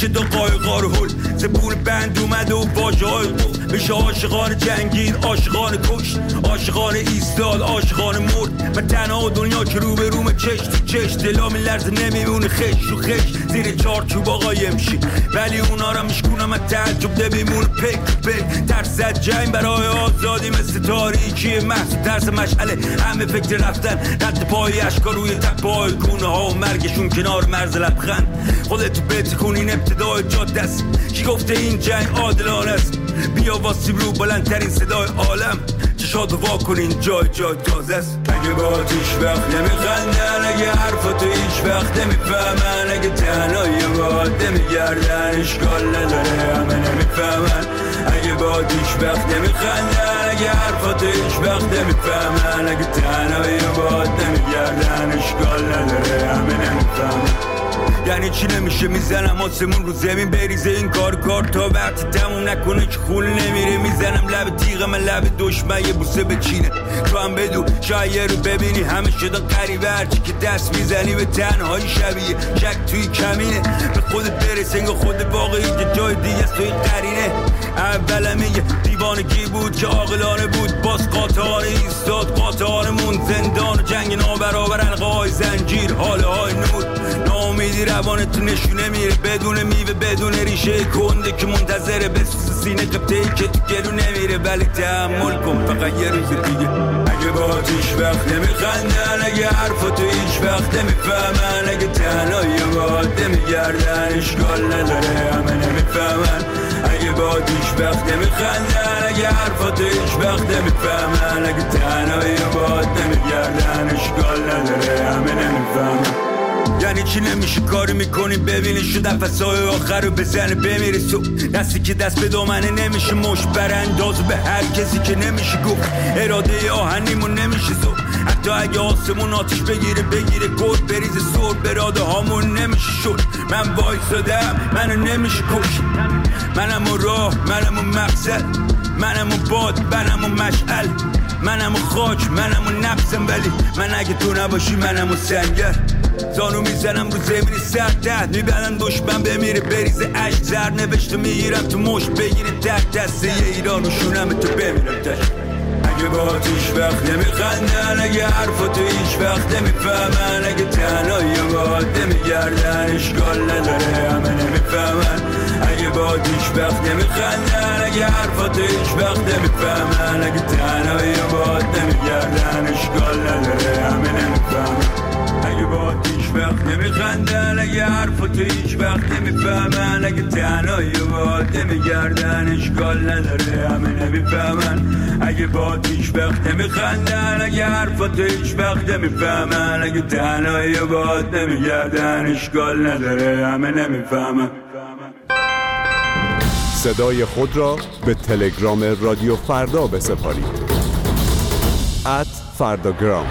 میشه دو قایقا رو هل زبون بند اومده و واژه های قفل میشه عاشقان جنگید عاشقان کشت عاشقان ایستاد عاشقان مرد من تنها دنیا که رو به روم چش تو چش دلا میلرزه نمیمونه خش و خش زیر چارچوب آقا یمشی ولی اونا را میشکونم من تعجب نمیمونه پک پک ترس جنگ برای آزادی مثل تاریکی محض ترس مشعله همه فکر رفتن رد پای اشکار روی تپای گونه ها و مرگشون کنار مرز لبخند خودتو بتکونین ابتدای جاده است کی گفته این جنگ عادلانه است بیا واسیم رو بلندترین صدای عالم چشاتو وا کنین جای جای تازه است اگه با هیچ وقت نمیخندن اگه حرفاتو هیچ وقت نمیفهمن اگه تنهایی باید نمیگردن اشکال نداره همه نمیفهمن اگه با هیچ وقت نمیخندن اگه حرفاتو هیچ وقت نمیفهمن اگه تنهایی باید نمیگردن اشکال نداره همه نمیفهمن یعنی چی نمیشه میزنم آسمون رو زمین بریزه این کار تا وقتی تموم نکنه که خون نمیره میزنم لب تیغ من لب دشمن یه بوسه بچینه تو هم بدو شاید رو ببینی همه شدن قریبه هرچی که دست میزنی به تنهایی شبیه شک توی کمینه به خودت برس انگاه خود واقعی که جای دیگه است توی قرینه اولم یه دیوانگی بود که عاقلانه بود باز قاطعانه ایستاد قاطعانمون زندان و جنگ نابرابر حلقه‌های زنجیر حاله های نور ناامیدی روانت نشونه میره بدون میوه بدون ریشه کنده که منتظره بسوز سینه قبطه‌ای که تو گلو نمیره ولی تحمل کن فقط یه روز دیگه اگه با هیچ وقت نمیخندن اگه حرفاتو هیچ وقت نمیفهمن اگه تنهایی باید نمیگردن اشکال نداره همه نمیفهمن اگه با هیچ وقت نمیخندن اگه حرفاتو هیچ وقت نمیفهمن اگه تنهایی باید نمیگردن اشکال نداره همه نمیفهمن یعنی چی نمیشه کاری میکنی ببینی شو نفسای آخر رو بزنه بمیره سو دستی که دست به دامنه نمیشه مش برانداز به هر کسی که نمیشه گفت اراده آهنیمون نمیشه زو حتی اگه آسمون آتش بگیره گل بریزه سر براده هامون نمیشه شد من وایسادم منو نمیشه کش منم و راه منم و مقصد منم و باد منم و مشعل منم و خاک منم و نفسم ولی من اگه تو نباشی منم و سنگر زانو میزنم رو زمین سر میبرن دشمن بمیره بریزه عشق زر نوشته میگیرم تو مش بگیره تک دسته ایران و شونم تو بمیرم تش اگه با هیچ وقت نمیخندن اگه حرفاتو هیچ وقت نمیفهمن اگه تنهایی باید نمیگردن اشکال نداره همه نمیفهمن اگه با هیچ وقت نمیخندن اگه حرفاتو هیچ وقت نمیفهمن اگه تنهایی باید نمیگردن اشکال نداره همه نمیفهمن اگه با هیچ وقت نمیخندن اگه حرفاتو هیچ وقت نمیفهمن اگه تنهایی باید نمیگردن اشکال نداره همه نمیفهمن اگه با هیچ وقت نمیخندن اگه حرفاتو هیچ وقت نمیفهمن اگه تنهایی باید نمیگردن اشکال نداره همه نمیفهمن صدای خود را به تلگرام رادیو فردا بسپارید @فرداگرام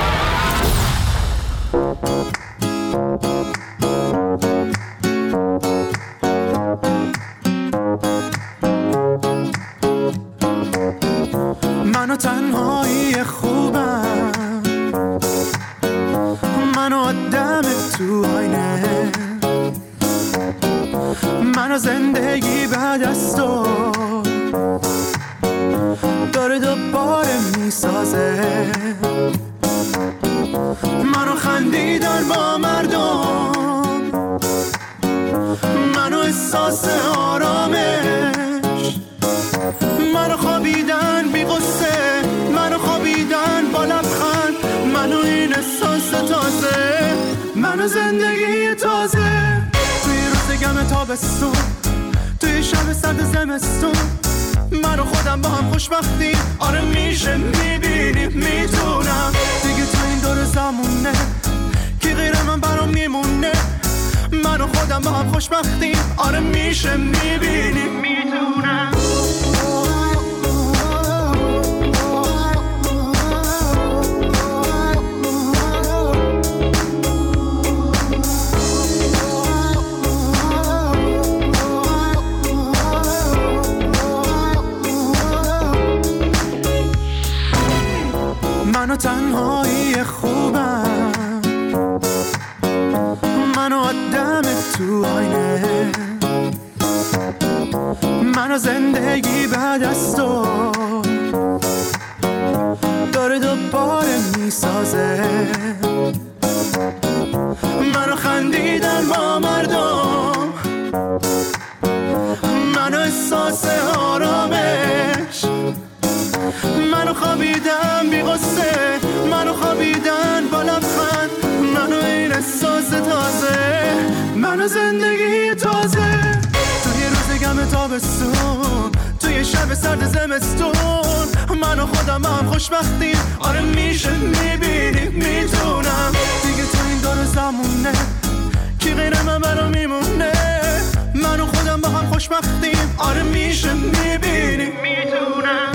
منو تنهایی خوبم منو آدم تو آینه منو زندگی بعد از تو داره دوباره میسازه منو خندیدن با مردم منو احساس آرامش منو خوابیدن بی غصه منو خوابیدن با لبخند منو این احساس تازه منو زندگی تازه توی روز گم تابستون توی شب سرد زمستون منو خودم با هم خوشبختیم آره میشه میبینیم میتونم دیگه تو این دور زمونه کی غیر من برام میمونه منو خودم با هم خوشبختیم آره میشه میبینیم میتونم منو تنهایی خوبم منو آدم تو آینه منو زندگی بعد از تو داره دوباره میسازه. منو خندیدن با مردم، منو احساس آرامش، منو خوابیدن بی غصه، منو خوابیدن با لبخند، منو این احساس تازه، منو زندگی تازه. توی روز گم تابستون، توی شب سرد زمستون، منو خودم هم خوشبختیم. آره میشه میبینی میتونم دیگه تو این دور زمونه کی غیر من برا میمونه. منو خودم با هم خوشبختیم. آره میشه میبینی میتونم.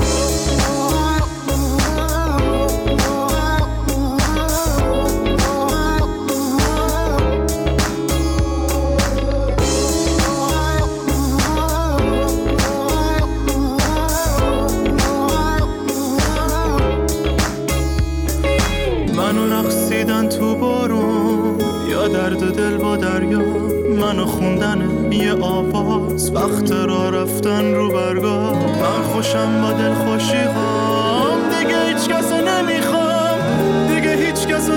تو بارون یا درد دل با دریا، منو خوندن یه آواز وقت را رفتن رو برگاه. من خوشم با دل خوشی هام، دیگه هیچ کسو نمیخوام، دیگه هیچ کسو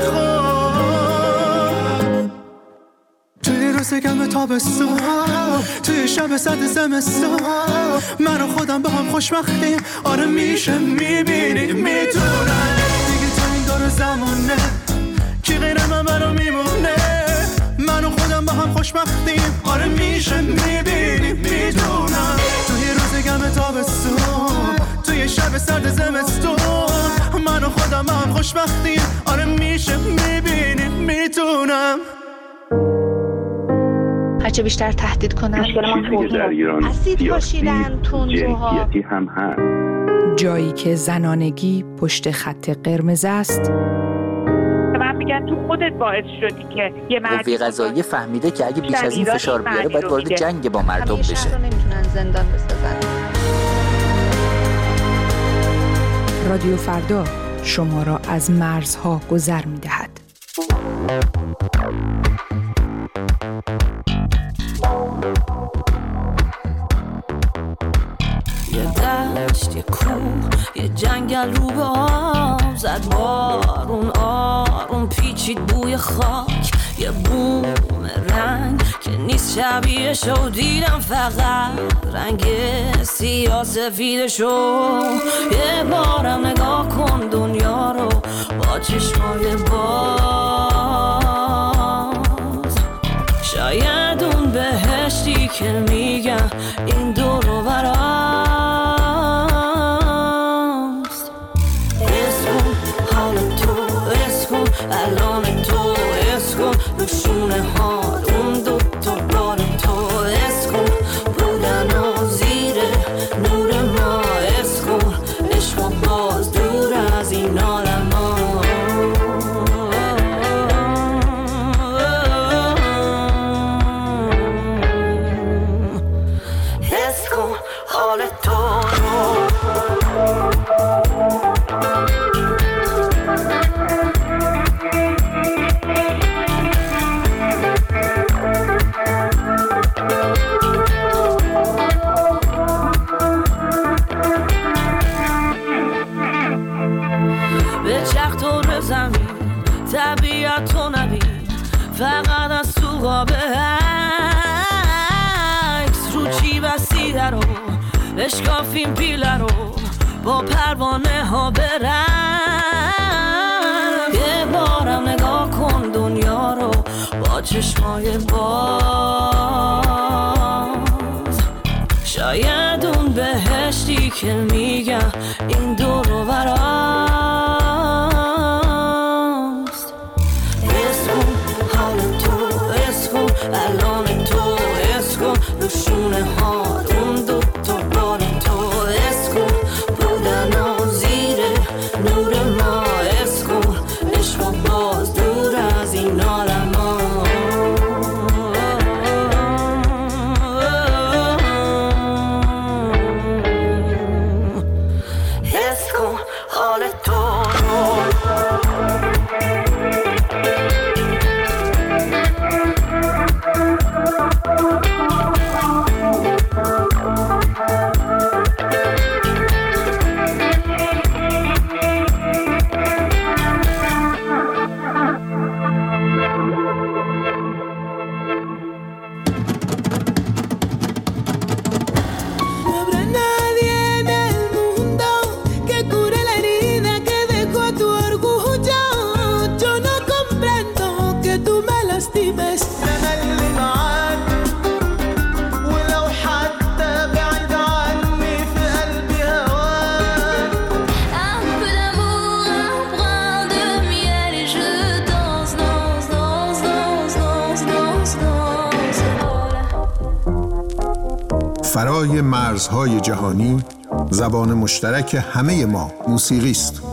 نمیخوام. توی روز گم تابستون، توی شب سرد زمستون، منو خودم با هم خوشبختیم. آره میشه میبینی میتونم دیگه تو این دور زمونه کی غیر من برا میمونه. منو خودم با هم خوشبختیم. آره میشه میبینی میدونم توی روز گم تابستون، توی شب سرد زمستون، منو خودم با هم خوشبختیم. آره میشه میبینی میدونم. هرچه بیشتر تهدید کنن چیزی در ایران اسید پاشیدن تندروها هم هست. جایی که زنانگی پشت خط قرمز است، میگن تو خودت باعث شدی که یه قوه قضاییه فهمیده که اگه بیش از این فشار بیاره باید وارد جنگ با مردم بشه. شهر رو نمیتونن زندان بسازن. رادیو فردا شما را از مرزها گذر می‌دهد. یه دشت، یه کوه، یه جنگل رو به آب زد بارون، آروم پیچید بوی خاک، یه بوم رنگ که نیست شبیهشو دیدم، فقط رنگ سیاه سفیدشو. یه بارم نگاه کن دنیا رو با چشمای باز، شاید اون بهشتی که میگم این دور و براست. اسکن حال تو، اسکن الان تو، اسکن نشونه حال اون دوتا بار تو، اسکن بودن و زیر نور ما، اسکن عشق و باز دور از این عالم ها. طبیعت تو نبین، فقط از تو قاب عکس رو چی بسیده رو بشکافیم پیله رو با پروانه ها برم. یه بارم نگاه کن دنیا رو با چشمای باز، شاید اون بهشتی که میگم این دور و براست. الان تو اسکن نشونه ها اون دوتا بار تو، اسکن بودن و زیر نور ما، اسکن عشق و باز دور از این عالم ها. اسکن حال تو فرای مرزهای جهانی زبان مشترک همه ما موسیقی است.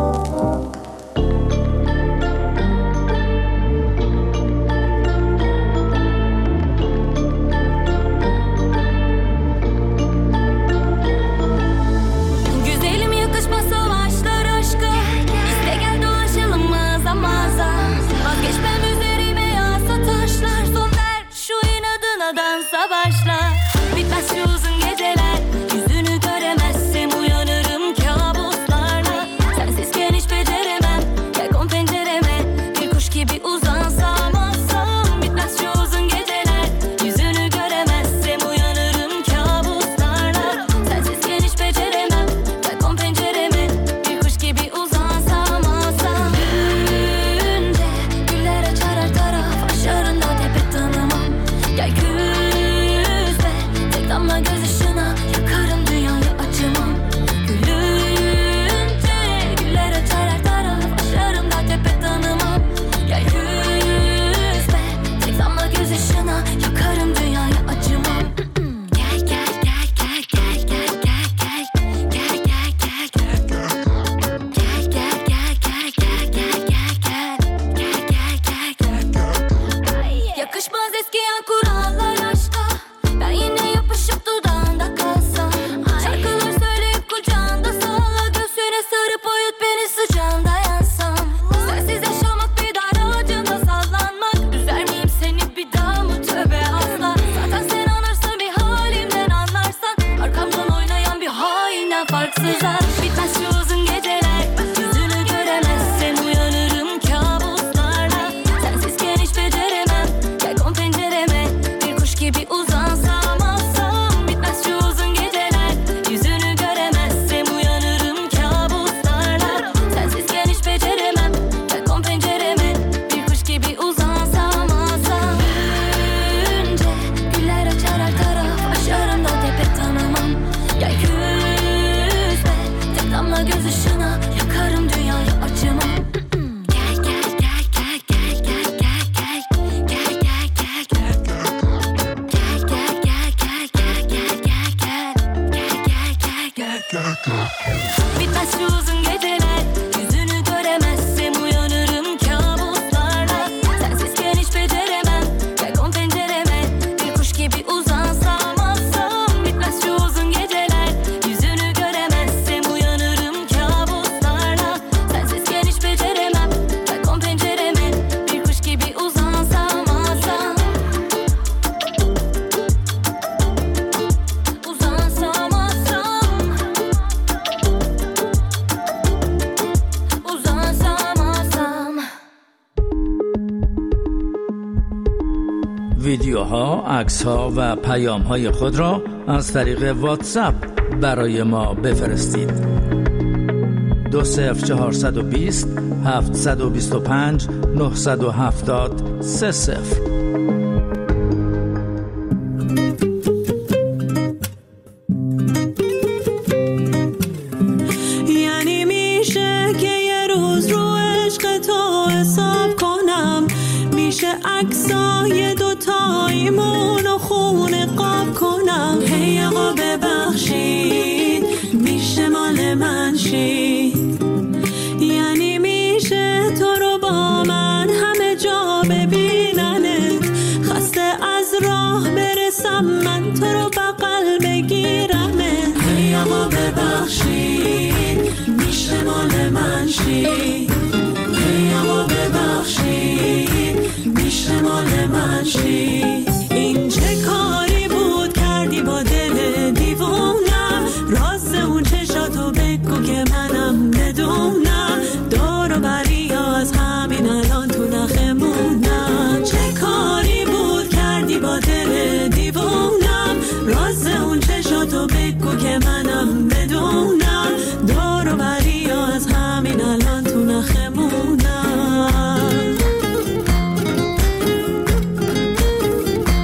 ویدیوها، عکس‌ها و پیام‌های خود را از طریق واتساپ برای ما بفرستید. 20420 725 970 30. یعنی میشه که یه روز رو عشق تو حساب کنم، میشه عکسای دوتاییمون رو خونه قاب کنم. هی آقا ببخشید میشه مال من شید، یعنی میشه تو رو با من همه جا ببیننت، خسته از راه برسم من تو رو بغل بگیرمت. هی آقا ببخشید میشه مال من شید، هی آقا ببخشید میشه مال من شید. این چه کاری بود کردی با دل دیوونم، راز اون چشاتو بگو که منم بدونم، دور و بری از همین الان تو نخمونم. چه کاری بود کردی با دل دیوونم، راز اون چشاتو بگو که منم بدونم، دور و بری از همین الان تو نخمونم.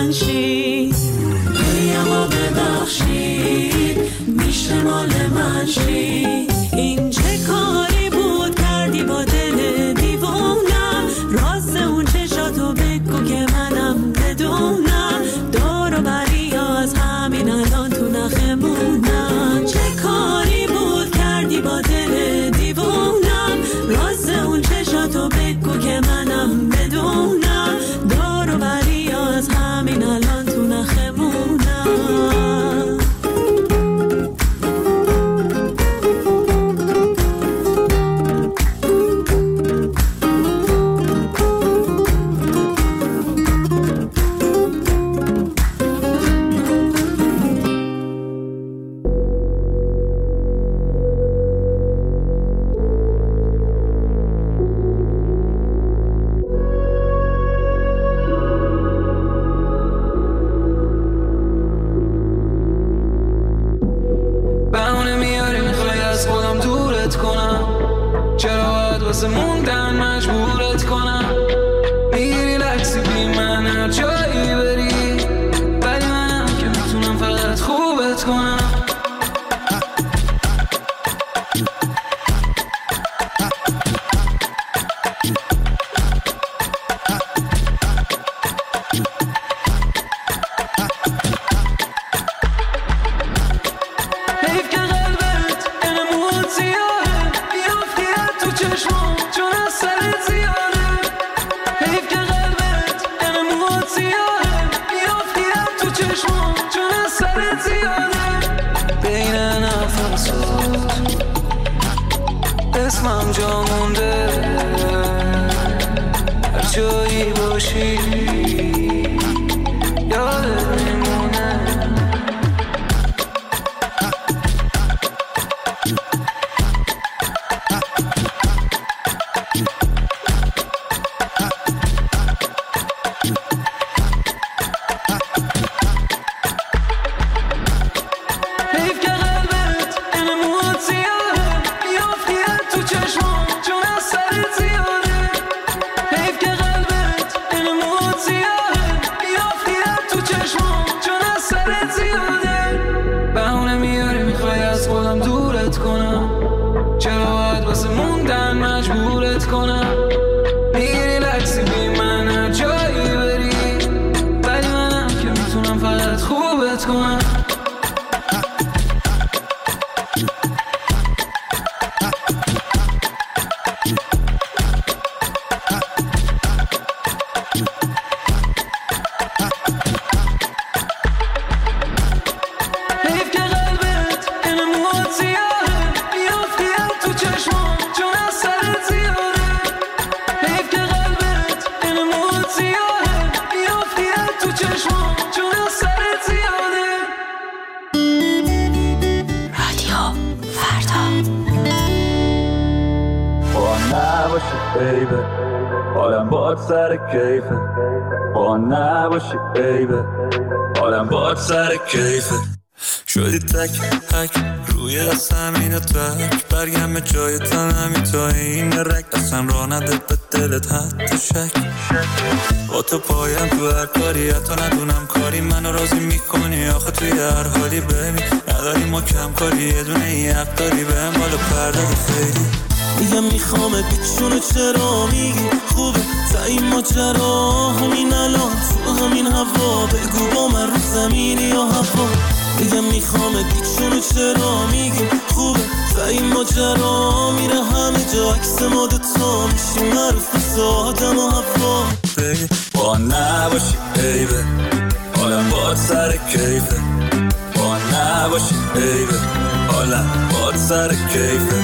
من شید اما ببخشید میشه مال من شید این چه کاری بود کردی با دل دیوونم راست اون چشاتو بگو که منم بدونم دور و بری از همین الان تو نخمونم چه کاری بود کردی با دل دیوونم راست اون چشاتو بگو که منم بدونم دور و بری از همین الان تو نخمونم اسمم جا مونده هر جایی باشی یادت میمونه حالم باد سر کیفه با نباشی بیبه حالم باد سر کیفه شدی تک تک روی دستم تک برگم جای تنمی تا این رک اصلا را نده به دلت حتی شک با تو پایم تو هر کاری حتی ندونم کاری منو راضی میکنی آخه توی هر حالی ببین نداری ما کم کاری یه دونه یه حق داری بهم بالا پرده خیلی میگم میخوامت بیچونه چرا میگی خوبه تا این ماجرا همین الان تو همین هوا بگو با من رو زمینی یا هوا میگم میخوامت بیچونه چرا میگی خوبه تا این ماجرا میره همه جا عکس ما دوتا میشیم معروف مثل آدم و هوا بگی با نباشی بیبه حالم باد سر کیفه با نباشی بیبه حالم باد سر کیفه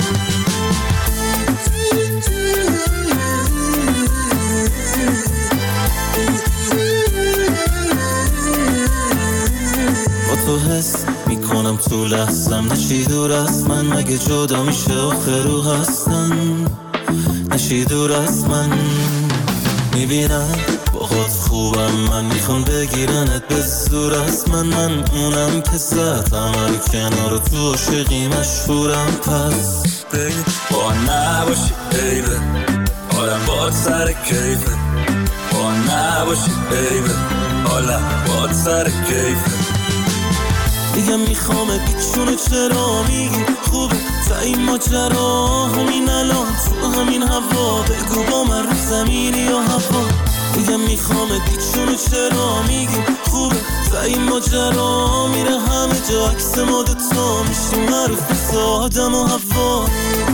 تو حس میکنم تو لحظم نشی دور از من مگه جدا میشه آخه رو هستن نشی دور از من میبینم با خود خوبم من میخوام بگیرنت به زور از من اونم که زد همه کنار تو عاشقی مشهورم پس بگی با نباشی بیبه حالم باد سر کیفه با نباشی بیبه حالا باد سر کیفه دیگه میخوامه بیچونه چرا میگی خوبه تا این ماجرا همین الان تو همین هوا بگو با من رو زمینی یا هوا دیگه میخوامه بیچونه چرا میگی خوبه تا این ماجرا میره همه جا عکس ما دوتا میشیم معروف مثل آدم و هوا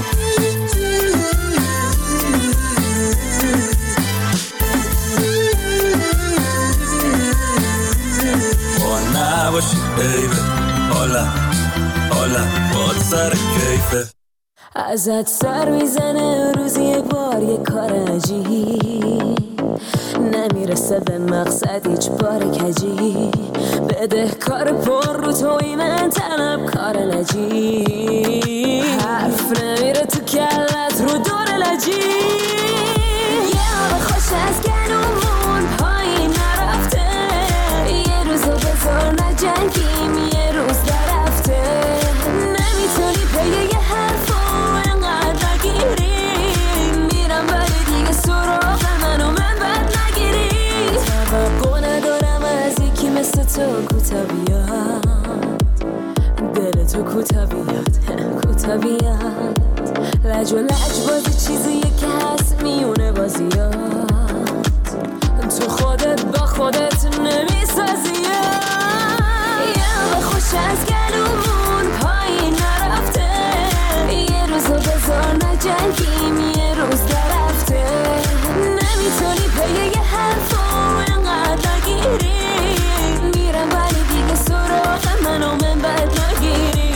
نباشی بیبه حالا باد سر کیفه ازت سر میزنه روزی یه بار یه کار عجیب نمیرسه به مقصد هیچ بار کجی بده کار پر رو توی من طلب کار نجیب حرف نمیره تو کلت رو دور لجی یه آب خوش از گلومون پایین نرفته یه روزو بذار نجنگیم یه روز درفته نمیتونی پیه یه حرفو انقدر نگیری میرم ولی دیگه سراغ منو من بد نگیری توقع ندارم از یکی مثل تو کوتا بیاد دل تو کوتا بیاد لج و لج بازی چیزیه که هست میونه بازیات تو خودت با خودت نمیسازی یه به خوش از گلومون پایین نرفته یه روزو بذار نجنگیم یه روز درفته نمیتونی پیه یه حرفو انقدر نگیری میرم ولی دیگه سراغ منو من بد نگیری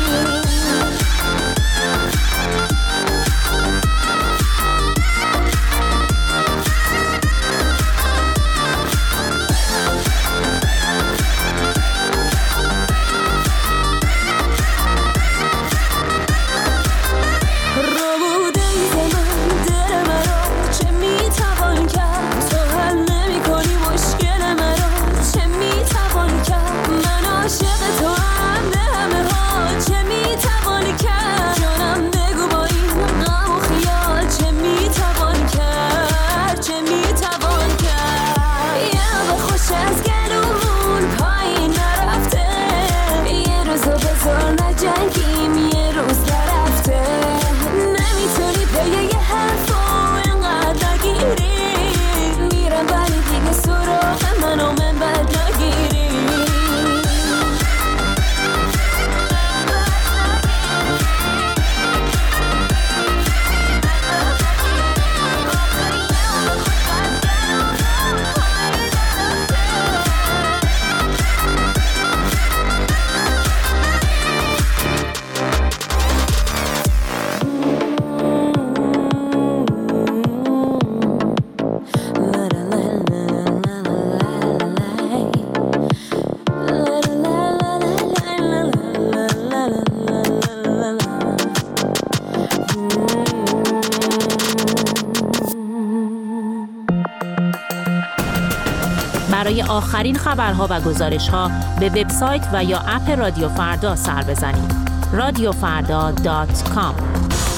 برای آخرین خبرها و گزارش‌ها به وبسایت و یا اپ رادیو فردا سر بزنید. radiofrda.com